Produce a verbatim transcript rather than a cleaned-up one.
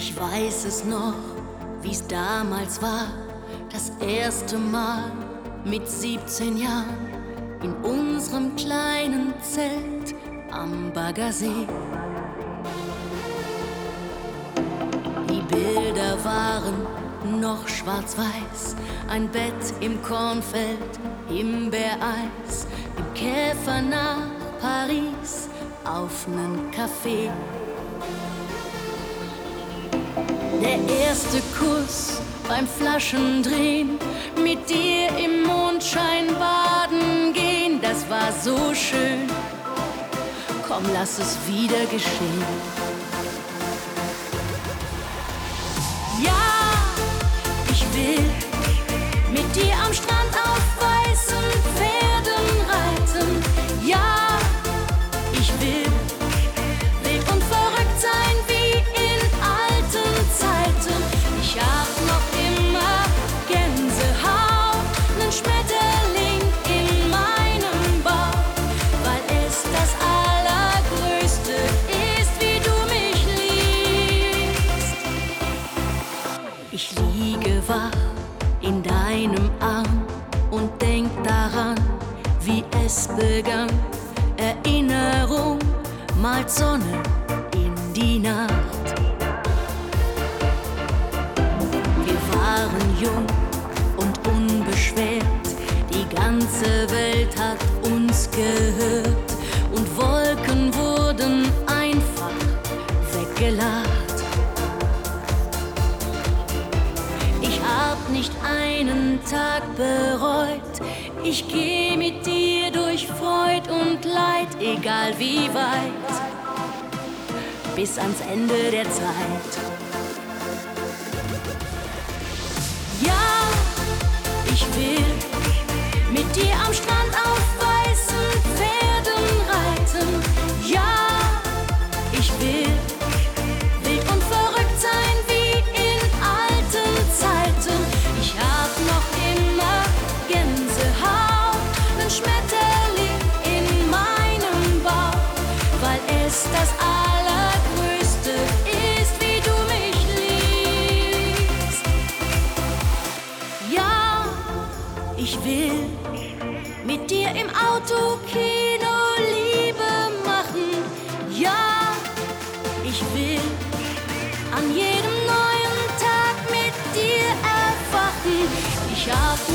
Ich weiß es noch, wie's damals war, das erste Mal mit siebzehn Jahren in unserem kleinen Zelt am Baggersee. Die Bilder waren noch schwarz-weiß, ein Bett im Kornfeld, Himbeereis, im Käfer nach Paris auf nen Kaffee. Der erste Kuss beim Flaschendrehen, mit dir im Mondschein baden gehen, das war so schön. Komm, lass es wieder geschehen. Ja, ich will mit dir am Strand auf weißen Pferden reiten. Ja, ich will wild und verrückt sein wie in alten Zeiten. Ich hab noch immer Gänsehaut, nen Schmetterling in meinem Bauch, weil es das Allergrößte ist, wie du mich liebst. Ich liege wach in deinem Arm und denk daran, wie es begann. Erinnerung malt Sonne in die Nacht. Wir waren jung und unbeschwert, die ganze Welt hat uns gehört und Wolken wurden einfach weggelacht. Ich hab nicht einen Tag bereut, ich geh mit dir durch Freud und Leid, egal wie weit, bis ans Ende der Zeit. Ja, ich will mit dir am Strand auf weißen Pferden reiten. Ja, ich will wild und verrückt sein wie in alten Zeiten. Ich hab noch immer Gänsehaut, nen Schmetterling in meinem Bauch, weil es das Allergrößte ist, wie du mich liebst. Ja, ich will mit dir im Autokino Liebe machen. Ja, ich will an jedem neuen Tag mit dir erwachen. Ich hab